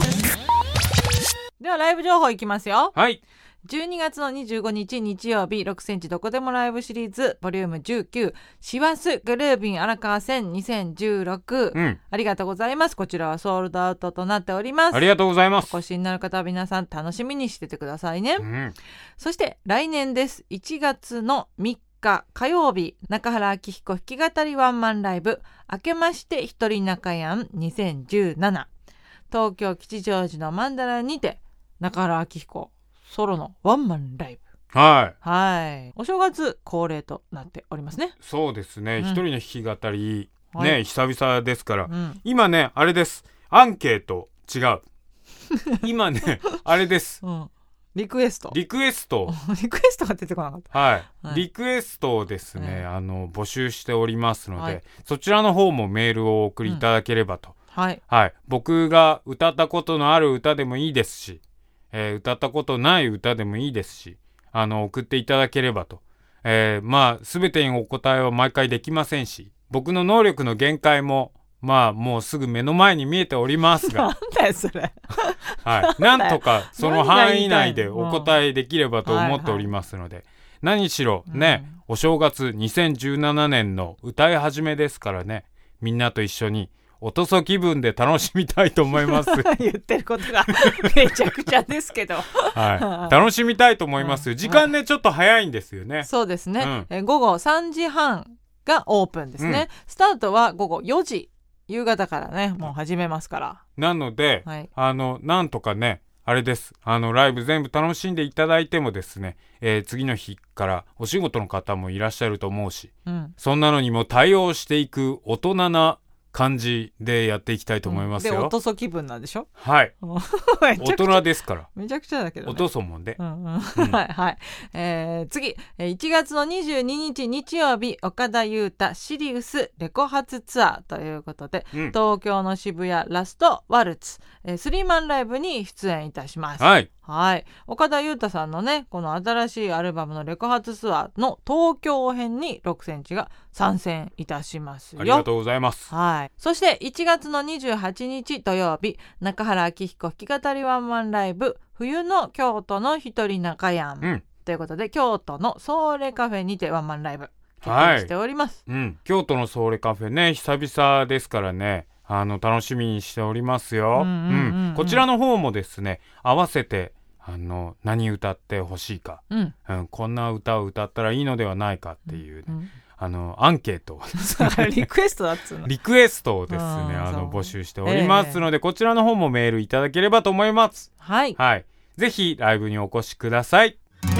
ではライブ情報いきますよ。 はいじゅうにがつのにじゅうごにち日曜日ろくセンチどこでもライブシリーズボリュームじゅうきゅう師走グルービン荒川線にせんじゅうろく、うん、ありがとうございます。こちらはソールドアウトとなっております。 ありがとうございます。 お越しになる方は皆さん楽しみにしててくださいね、うん、そして来年ですいちがつのみっか火曜日中原明彦弾き語りワンマンライブ明けまして一人中やんにせんじゅうなな東京吉祥寺のマンダラにて中原明彦ソロのワンマンライブはいはいお正月恒例となっておりますね。 そうですね、うん、一人の弾き語りね、はい、久々ですから、うん、今ねあれですアンケート違う今ねあれです、うんリクエストリクエストリクエストが出てこなかった、 はいはい、リクエストをですね、はい、あの募集しておりますので、はい、そちらの方もメールをお送りいただければと、 うんはいはい、僕が歌ったことのある歌でもいいですし、えー、歌ったことない歌でもいいですしあの送っていただければと、えー、まあ全てにお答えは毎回できませんし僕の能力の限界もまあもうすぐ目の前に見えておりますがなんだよそれはい、なんとかその範囲内でお答えできればと思っておりますので、はいはい、何しろね、うん、お正月にせんじゅうななねんの歌い始めですからねみんなと一緒におとそ気分で楽しみたいと思います言ってることがめちゃくちゃですけど、 はい、楽しみたいと思いますよ。時間ねちょっと早いんですよね。 そうですね、うん、え午後さんじはんがオープンですね、うん、スタートは午後よじ夕方からねもう始めますからなので、はい、あのなんとかねあれですあのライブ全部楽しんでいただいてもですね、えー、次の日からお仕事の方もいらっしゃると思うし、うん、そんなのにも対応していく大人な感じでやっていきたいと思いますよ、 うん、でおとそ気分なんでしょ。 はい大人ですからめちゃくちゃだけど、ね、 おとそもんで、 うんうんうん、はいはい、えー、次いちがつのにじゅうににち日曜日岡田裕太シリウスレコ発ツアーということで、うん、東京の渋谷ラストワルツ、えー、スリーマンライブに出演いたします。 はいはい、岡田裕太さんのねこの新しいアルバムのレコ発ツアーの東京編にろくセンチが参戦いたしますよ。 ありがとうございます。 はい、そしていちがつのにじゅうはちにち土曜日中原明彦弾き語りワンマンライブ冬の京都の一人中やん、うん、ということで京都のソーレカフェにてワンマンライブ決定しております、 はいうん、京都のソーレカフェね久々ですからねあの楽しみにしておりますよ。こちらの方もですね合わせてあの何歌ってほしいか、うんうん、こんな歌を歌ったらいいのではないかっていう、ねうんうん、あのアンケートをリクエストだっつうのリクエストをですねあの募集しておりますので、えー、こちらの方もメールいただければと思います。 はい、 はい、ぜひライブにお越しください。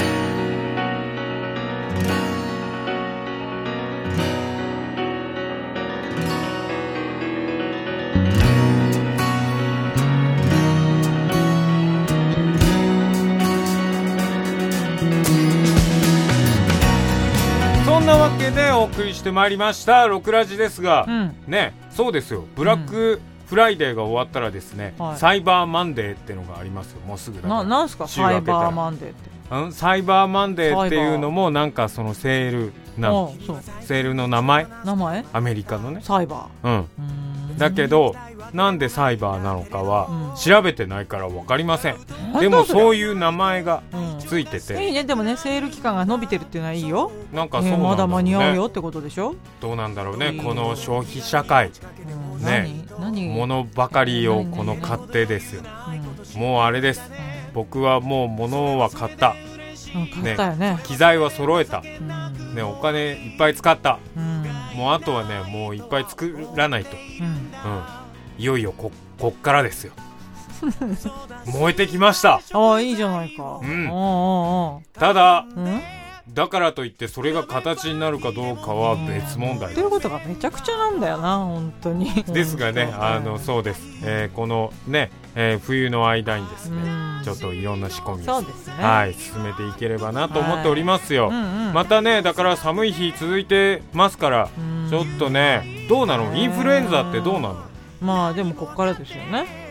そんなわけでお送りしてまいりましたロクラジですが、うん、ねそうですよブラックフライデーが終わったらですね、うん、サイバーマンデーってのがありますよ。もうすぐだからななんすかサイバーマンデーって、 うん、サイバーマンデーっていうのもなんかそのセールなのセールの名前名前アメリカのねサイバー、うん、うんだけどなんでサイバーなのかは調べてないから分かりません、うん、でもそういう名前がついてて、 うん、いいね。でもねセール期間が伸びてるっていうのはいいよ。 なんかそうなんだろうね、 まだ間に合うよってことでしょ。 どうなんだろうねこの消費社会、うん、ね物ばかりをこの買ってですよ、うん、もうあれです、うん、僕はもう物は買った、 うん、買ったよね、 ね機材は揃えた、うんね、お金いっぱい使った、うん、もうあとはねもういっぱい作らないと、うんうん、いよいよ こ, こっからですよ燃えてきました。 ああいいじゃないか、うん、 ああただ、うんだからといってそれが形になるかどうかは別問題です。 ということがめちゃくちゃなんだよな本当にですがねあのそうです、えー、このね、えー、冬の間にですねちょっといろんな仕込みをそうですね、 はい、進めていければなと思っておりますよ、はいうんうん、またねだから寒い日続いてますからちょっとねどうなのインフルエンザってどうなの。 まあでもこっからですよね。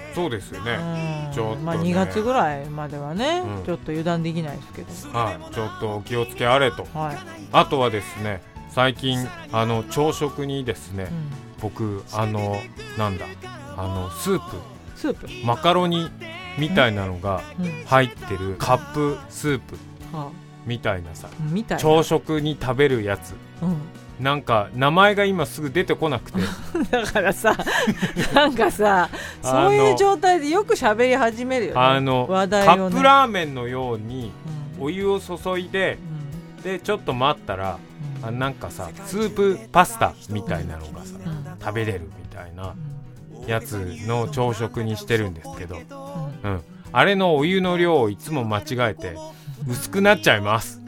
そうですよね、ちょっとね、 まあ、にがつぐらいまではね、うん、ちょっと油断できないですけど、 はい、ちょっとお気をつけあれと、はい、あとはですね最近あの朝食にですね、うん、僕あのなんだあのスープスープマカロニみたいなのが入ってるカップスープみたいなさ、 みたいな朝食に食べるやつ、うん、なんか名前が今すぐ出てこなくてだからさなんかさそういう状態でよく喋り始めるよね、 あの話題をね、カップラーメンのようにお湯を注いで、うん、でちょっと待ったら、うん、あなんかさスープパスタみたいなのがさ、うん、食べれるみたいなやつの朝食にしてるんですけど、うんうん、あれのお湯の量をいつも間違えて薄くなっちゃいます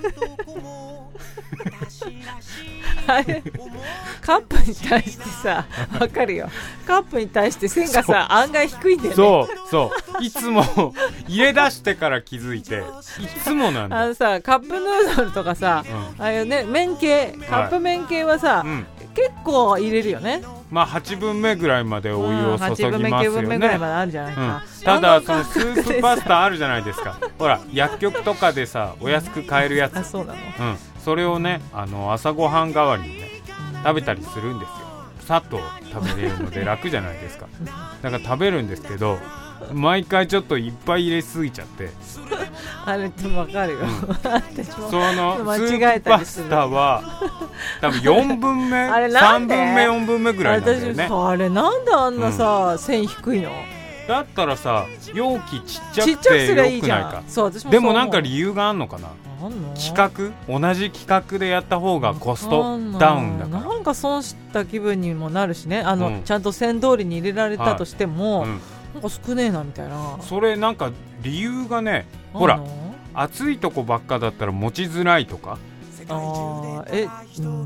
あれカップに対してさわかるよ、カップに対して線がさ案外低いんだよね。 そうそういつも入れ出してから気づいていつもなんだ。 あのさカップヌードルとかさ、うん、ああいうね麺系カップ麺系はさ、はい、うん、結構入れるよね。 まあはちぶんめぐらいまでお湯を注ぎますよね、うん、はちぶんめきゅうぶんめぐらいまであるじゃないか、うん、ただそのスープパスタあるじゃないですかほら薬局とかでさお安く買えるやつ、 あそうなの、 うん、それをねあの朝ごはん代わりにね食べたりするんですよ。さっと食べれるので楽じゃないですかだから食べるんですけど毎回ちょっといっぱい入れすぎちゃってあれってわかるよ、うん、私もそのスープパスタは多分よんぶんめあれさんぶんめよんぶんめぐらいなんだよね。 あれなんであんなさ、うん、線低いのだったらさ容器ちっちゃくてよくないか。 そう私もそうでもなんか理由があんのかな。企画同じ企画でやった方がコストダウンだから、 なんか損した気分にもなるしね、あの、うん、ちゃんと線通りに入れられたとしても、はい、うん、なんか少ねえなみたいな。 それなんか理由がね、ほら暑いとこばっかだったら持ちづらいとか。 あえ、うん、うん、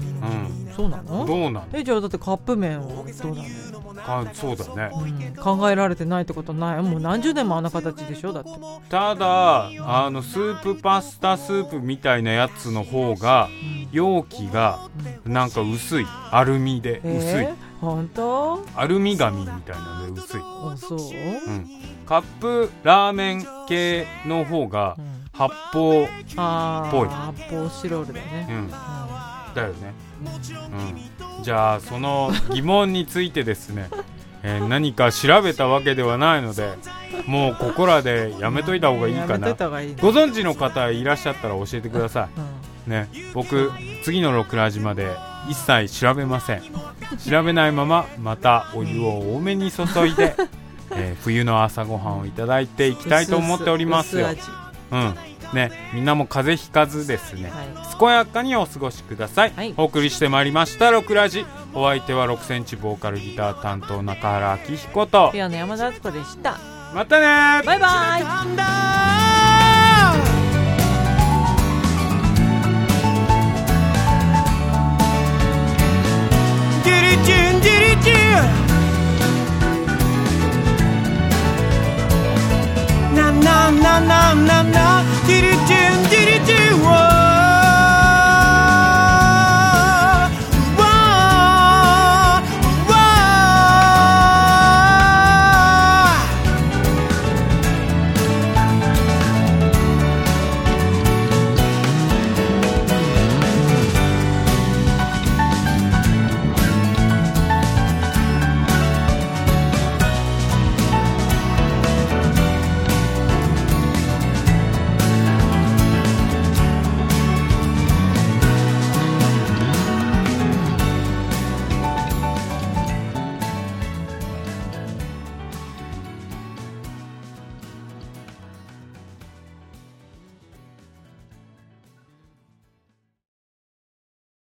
そうなの？ どうなの？ えじゃあだってカップ麺はどうなの？ あそうだね、 うん、考えられてないってことない。もう何十年もあんな形でしょだって。 ただあのスープパスタスープみたいなやつの方が、うん、容器がなんか薄いアルミで薄い、えー、 本当？ アルミ紙みたいなので薄い。 あそう、うん、 カップラーメン系の方が、うん、発泡っぽい。 発泡スチロールだよね、うんうん、 だよね、うん、じゃあその疑問についてですね、えー、何か調べたわけではないのでもうここらでやめといた方がいいかな。いいご存知の方いらっしゃったら教えてください、うんね、僕次のろくラジまで一切調べません。調べないまままたお湯を多めに注いで、えー、冬の朝ごはんをいただいていきたいと思っておりますよ。うんね、みんなも風邪ひかずですね、はい、健やかにお過ごしください、はい、お送りしてまいりましたろくラジ。お相手はろくセンチボーカルギター担当中原明彦とピアノ山田敦子でした。 またねバイバイ。 na na na na na